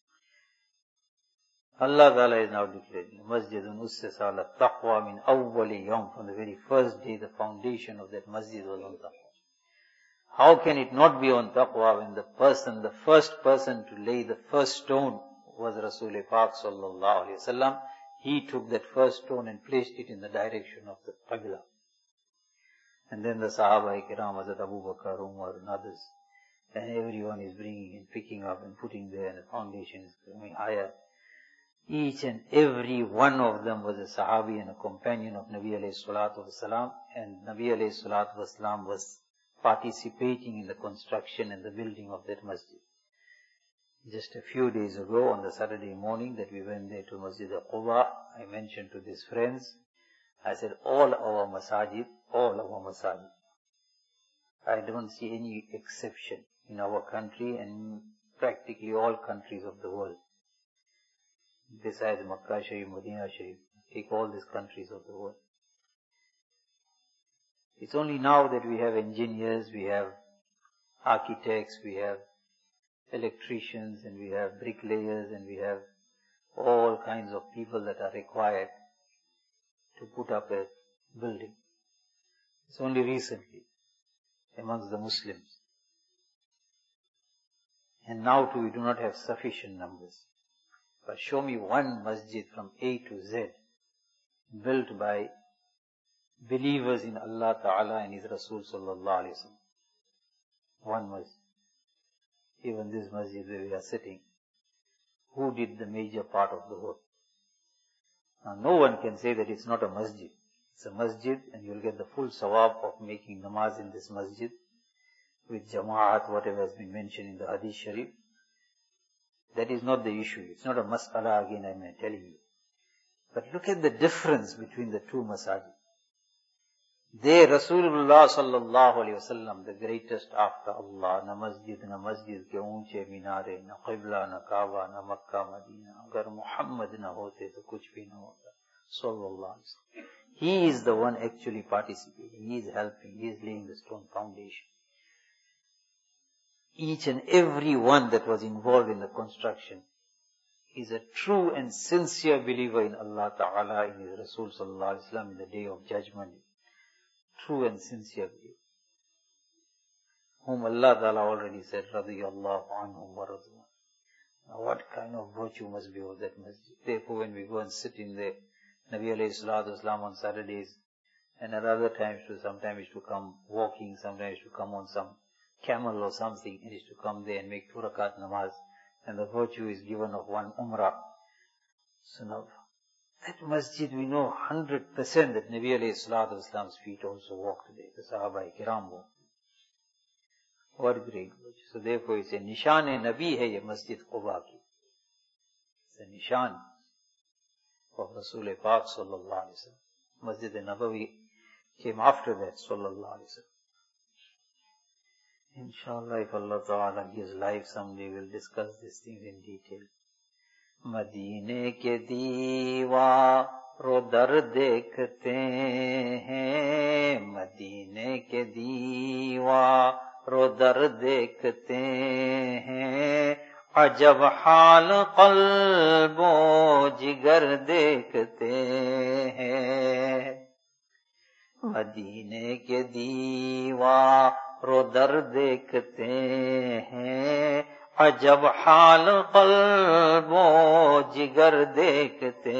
Allah Ta'ala is now declaring, Masjidun Ussisa ala taqwa min awwali yawm. From the very first day, the foundation of that masjid was on taqwa. How can it not be on taqwa when the person, the first person to lay the first stone was Rasul Pak sallallahu alayhi wasallam? He took that first stone and placed it in the direction of the Qibla. And then the Sahaba Kiram, Hazrat Abu Bakr, Umar and others, and everyone is bringing and picking up and putting there, and the foundation is going higher. Each and every one of them was a Sahabi and a companion of Nabi alayhi salatu wasalam, and Nabi alayhi salatu wasalam was participating in the construction and the building of that masjid. Just a few days ago, on the Saturday morning that we went there to Masjid al-Quba, I mentioned to these friends, I said, all our masajid, all our masajid, I don't see any exception in our country and practically all countries of the world. Besides Makkah Sharif, Medina Sharif, take all these countries of the world. It's only now that we have engineers, we have architects, we have electricians, and we have bricklayers, and we have all kinds of people that are required to put up a building. It's only recently amongst the Muslims. And now too we do not have sufficient numbers. But show me one masjid from A to Z built by believers in Allah Ta'ala and His Rasul Sallallahu Alaihi Wasallam. One masjid. Even this masjid where we are sitting. Who did the major part of the work? Now no one can say that it's not a masjid. It's a masjid and you'll get the full sawab of making namaz in this masjid with jama'at, whatever has been mentioned in the Hadith Sharif. That is not the issue. It's not a mas'ala again, I'm telling you. But look at the difference between the two masajid. There Rasulullah sallallahu alayhi wasallam, the greatest after Allah, na masjid, na masjid ke unche minare, na qibla, na kaaba, na Makkah, Madina. Agar Muhammad na hote, to kuch bhi na hota. Sallallahu alayhi wasallam. He is the one actually participating. He is helping. He is laying the stone foundation. Each and every one that was involved in the construction is a true and sincere believer in Allah Ta'ala, in His Rasul Sallallahu Alaihi Wasallam, in the day of judgment. True and sincere believer. Whom Allah Ta'ala already said, Radiyallahu anhum wa radwan. Now what kind of virtue must be of that masjid? Therefore when we go and sit in there, Nabi alayhi salatu wasalam on Saturdays, and at other times too, sometimes he used to come walking, sometimes he used to come on some camel or something, and he used to come there and make two rakat namaz, and the virtue is given of one umrah. So now, that masjid we know one hundred percent that Nabi alayhi salatu wasalam's feet also walked there, the Sahaba Kiram walked. What great virtue. So therefore it's a nishan-e-Nabi hai ye Masjid Quba ki. It's a nishan of Rasul Pak sallallahu alayhi wasallam. Masjid-e-Nabawi came after that sallallahu alayhi wasallam. Inshallah, if Allah Ta'ala gives life someday, we'll discuss these things in detail. Madine ke deewaro dar dekhte hain, Madine ke deewaro dar dekhte hain, ajab haal qalbo jigar dekhte hain. Madine ke deewaro रो दर देखते हैं, अजब हाल क़ल्बो जिगर देखते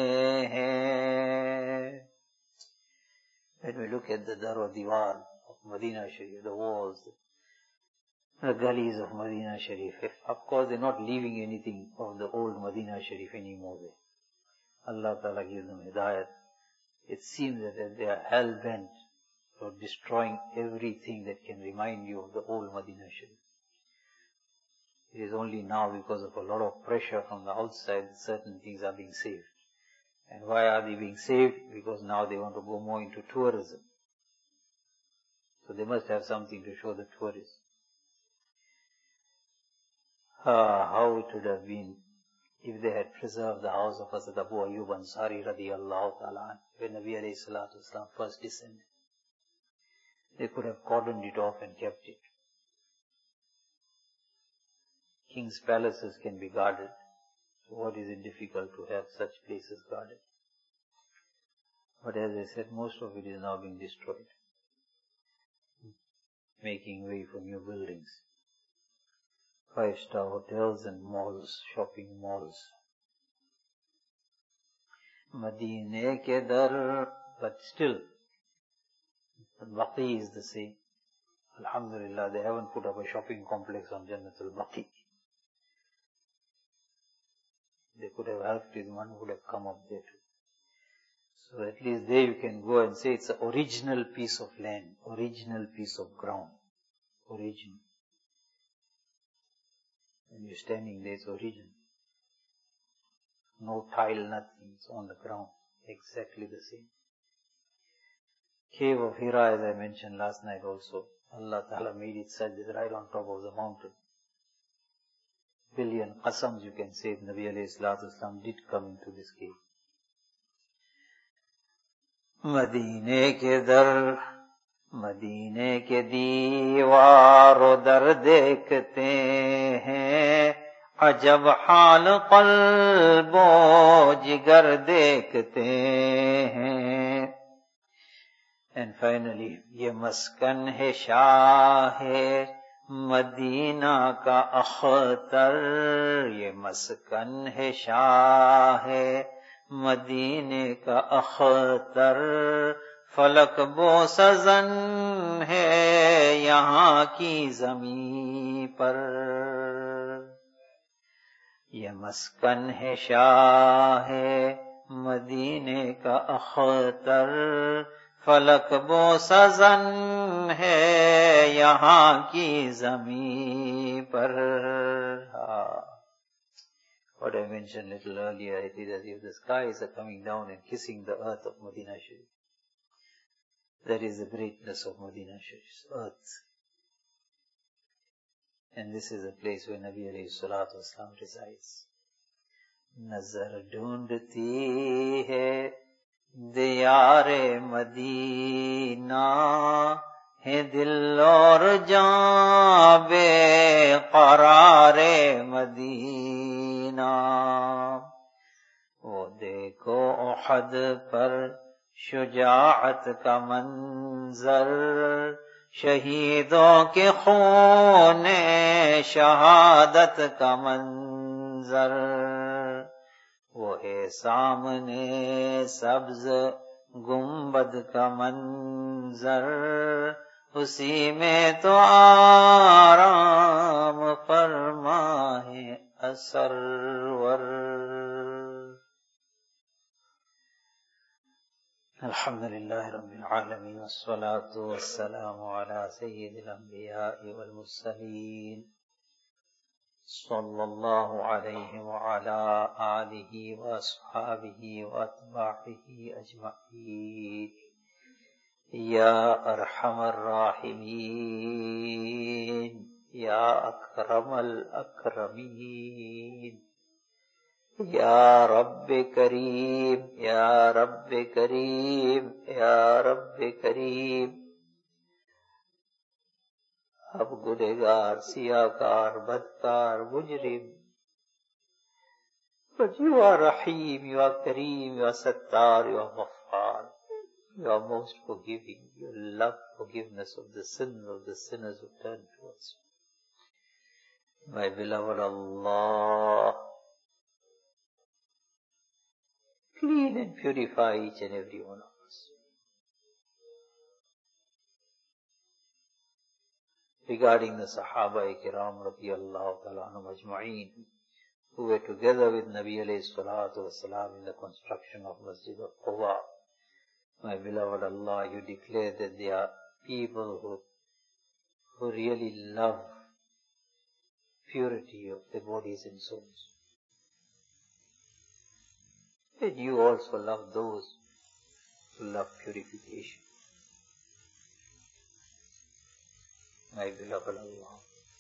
हैं. When we look at the Darwa Diwar of Medina Sharif, the walls, the gullies of Medina Sharif, of course they're not leaving anything of the old Medina Sharif anymore. Allah Ta'ala gives them hidayat. It seems that they are hell-bent for destroying everything that can remind you of the old Medina Sharif. It is only now because of a lot of pressure from the outside that certain things are being saved. And why are they being saved? Because now they want to go more into tourism. So they must have something to show the tourists. Ah, how it would have been if they had preserved the house of Hazrat Abu Ayyub Ansari radiyallahu ta'ala when Nabi alayhi salatu wasalam first descended. They could have cordoned it off and kept it. King's palaces can be guarded. So what is it difficult to have such places guarded? But as I said, most of it is now being destroyed, making way for new buildings. Five-star hotels and malls, shopping malls. Madine ke dar, but still, the Baqi is the same. Alhamdulillah, they haven't put up a shopping complex on Jannatul Baqi. They could have helped it, one would have come up there too. So at least there you can go and say it's an original piece of land, original piece of ground, original. When you're standing there, it's original. No tile, nothing, it's on the ground, exactly the same. Cave of Hira, as I mentioned last night also, Allah Ta'ala made it such that right on top of the mountain. Billion qasams you can say Nabi alayhi salatu wasalam did come into this cave. Madine ke dar, Madine ke दीवार दर देखते हैं, अजब हाल क़ल्बो जिगर देखते हैं. And finally, ये मस्कन है Shah Medina का अख्तर, ये मस्कन है शाह मदीने का अख्तर, फलक बो सजन है यहाँ की ज़मीं पर. ये मस्कन है शाह मदीने का अख्तर, फलक बो सजन है यहाँ की ज़मीं पर. Ah. What I mentioned a little earlier, it is as if the skies are coming down and kissing the earth of Medina Sharif. That is the greatness of Medina Sharif's earth. And this is the place where Nabi alayhi salatu wasalam resides. Nazar ढूंढती है दियारे Medina, है दिल और जान बेक़रारे Medina. वो देखो उहद पर शुजाअत का मंजर, शहीदों के खूने शहादत का मंजर. वो है सामने सब्ज गुंबद का मंजर, उसी में तो आराम फरमा है असरवर. अल्हम्दुलिल्लाह रब्बिल आलमीन वस्सलातु वस्सलामु अला सय्यिदिल अंबिया'i वल मुरसलीन सल्लल्लाहु अलैहि व अला आलिहि व अस्हाबिहि व अत्बाइहि अजमईन. या अरहमर राहिमीन, या अकरमल अकरमीन, या रब्बे करीम, या रब्बे करीम, या रब्बे करीम. अब गुनहगार, सियाकार, बदकार, मुजरिम, but you are Rahim, you are Kareem, you are Sattar, you are Ghaffar. You are most forgiving. You love forgiveness of the sins of the sinners who turn towards you. My beloved Allah, clean and purify each and every one of us. Regarding the Sahaba-i-Kiram radiyallahu ta'ala anhum ajma'een, who were together with Nabi alayhi salatu wasalam in the construction of Masjid al-Quba, my beloved Allah, you declare that they are people who, who really love purity of their bodies and souls. And you also love those who love purification. My beloved Allah,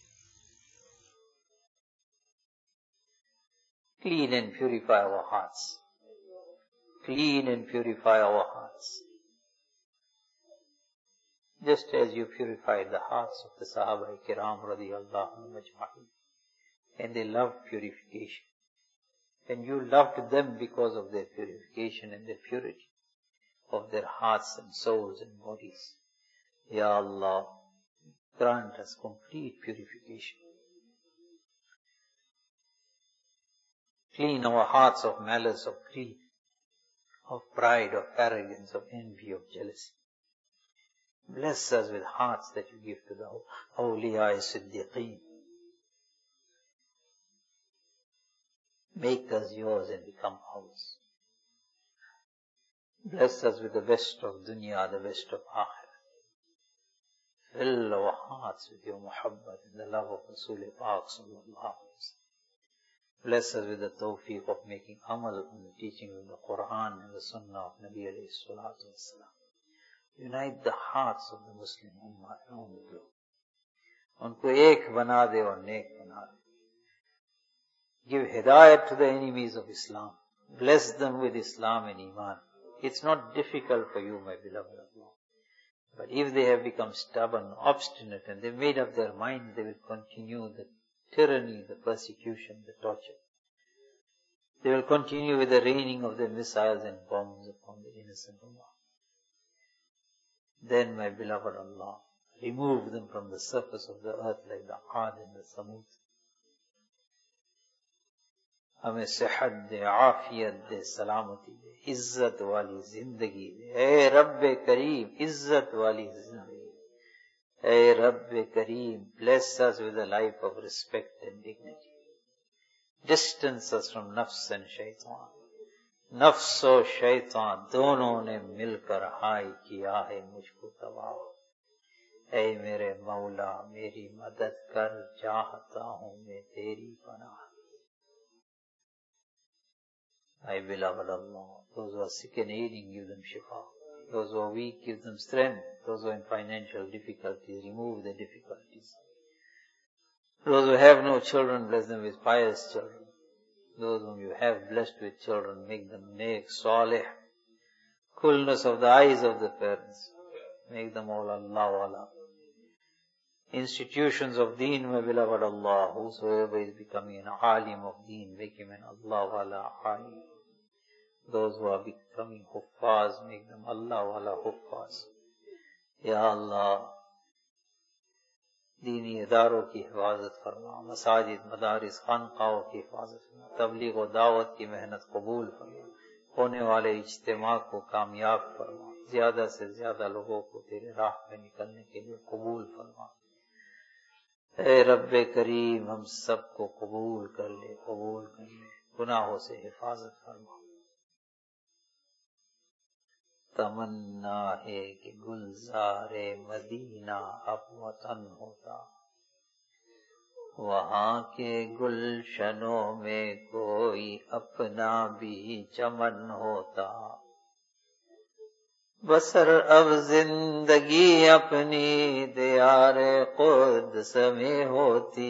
clean and purify our hearts. Clean and purify our hearts. Just as you purified the hearts of the Sahaba-i-Kiram radiyallahu anhum ajma'in. And they loved purification. And you loved them because of their purification and their purity of their hearts and souls and bodies. Ya Allah, grant us complete purification. Clean our hearts of malice, of greed, of pride, of arrogance, of envy, of jealousy. Bless us with hearts that you give to the awliya siddiqeen. Make us yours and become ours. Bless us with the best of dunya, the best of akhirah. Fill our hearts with your muhabbat and the love of Rasul Pak sallallahu alaihi wasallam. Bless us with the tawfiq of making amal on the teaching of the Quran and the Sunnah of Nabi alayhi salatu wasalam. Unite the hearts of the Muslim Ummah around the globe. Unko ek bana de aur nek bana de. Give hidayat to the enemies of Islam. Bless them with Islam and Iman. It's not difficult for you, my beloved Allah. But if they have become stubborn, obstinate, and they've made up their mind, they will continue the tyranny, the persecution, the torture. They will continue with the raining of their missiles and bombs upon the innocent Ummah. Then, my beloved Allah, remove them from the surface of the earth like the Aad and the Samud. हमें सेहत दे, आफियत दे, सलामती दे, इज्जत वाली जिंदगी दे। ऐ रब्ब करीम, इज्जत वाली जिंदगी। ऐ रब्ब करीम, bless us with a life of respect and dignity. Distance us from nafs and shaitan. नफ्स और शैतान दोनों ने मिलकर हाय किया है मुझको तबाह। ऐ मेरे मौला मेरी मदद कर, चाहता हूँ मैं तेरी पनाह। My beloved Allah, those who are sick and ailing, give them shifa. Those who are weak, give them strength. Those who are in financial difficulties, remove their difficulties. Those who have no children, bless them with pious children. Those whom you have blessed with children, make them neek, salih. Coolness of the eyes of the parents. Make them all Allah wala. Institutions of deen, my beloved Allah, whosoever is becoming an alim of deen, make him an Allah wala alim. Those who are becoming huffaz, make them Allah wala huffaz. Ya Allah, दीनी इदारों की हिफाजत फरमा, मसाजिद, मदारिस, खानकाओं की हिफाजत फरमा, तबलीग और दावत की मेहनत कबूल फरमा, होने वाले इज्तिमा को कामयाब फरमा, ज्यादा से ज्यादा लोगों को तेरे राह पे निकलने के लिए कबूल फरमा। ऐ रब्बे करीम, हम सबको कबूल कर ले, कबूल कर ले, गुनाहों से हिफाजत फरमा। तमन्ना है कि गुलजारे मदीना अब वतन होता, वहाँ के गुलशनों में कोई अपना भी चमन होता। बसर अब जिंदगी अपनी दियारे कुद्स में होती,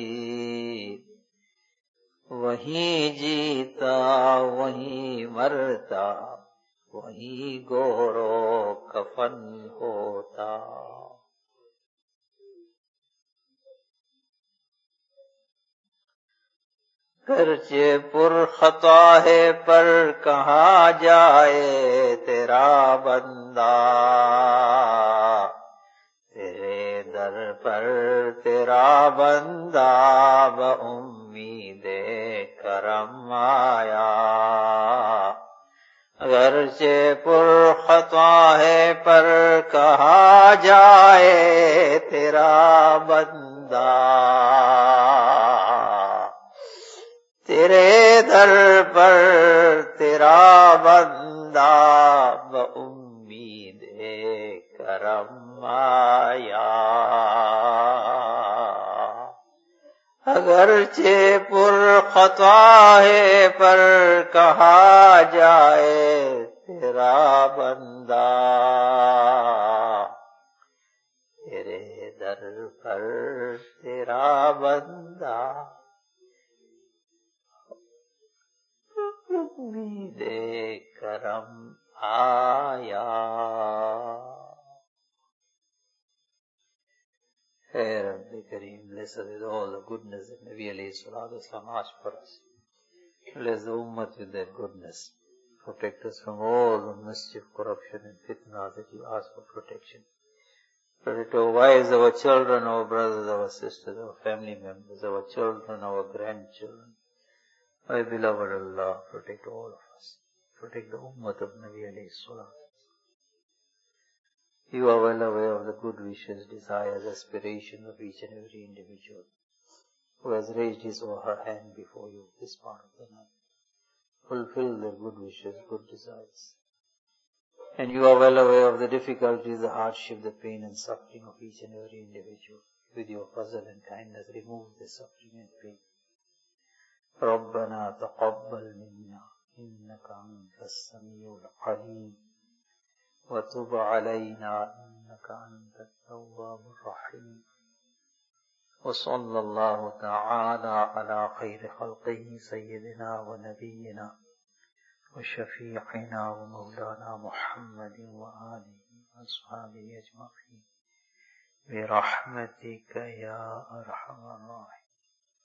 वहीं जीता वहीं मरता, वहीं गोरो कफन होता। गर्चे पुरखता है पर कहाँ जाए तेरा बंदा, तेरे दर पर तेरा बंदा बउम्मीदे करम आया। अगरचे पुरखता है पर कहा जाए तेरा बंदा, तेरे दर पर तेरा बंदा बउम्मीदे करम आया। अगरचे पुरखता है पर कहा जाए तेरा बंदा, तेरे दर पर तेरा बंदा उम्मीदे करम आया। Hey Rabbi Kareem, bless us with all the goodness that Nabi alayhi salatu wasalam asked for us. Bless the ummah with their goodness. Protect us from all the mischief, corruption and fitna that you ask for protection. Protect our wives, our children, our brothers, our sisters, our family members, our children, our grandchildren. My beloved Allah, protect all of us. Protect the ummah of Nabi alayhi salatu. You are well aware of the good wishes, desires, aspirations of each and every individual who has raised his or her hand before you this part of the night. Fulfill their good wishes, good desires. And you are well aware of the difficulties, the hardship, the pain and suffering of each and every individual. With your fazl and kindness, remove the suffering and pain. رَبَّنَا تَقَبَّلْ مِنَّا إِنَّكَ أَنْتَ السَّمِيعُ الْعَلِيمُ وَتُبْ عَلَيْنَا إِنَّكَ أَنْتَ التَّوَّابُ الرَّحِيمُ وصلى الله تعالى على خير خلقه سيدنا ونبينا وشفيعنا ومولانا محمد وآله وأصحابه أجمعين برحمتك يا أرحم الراحمين.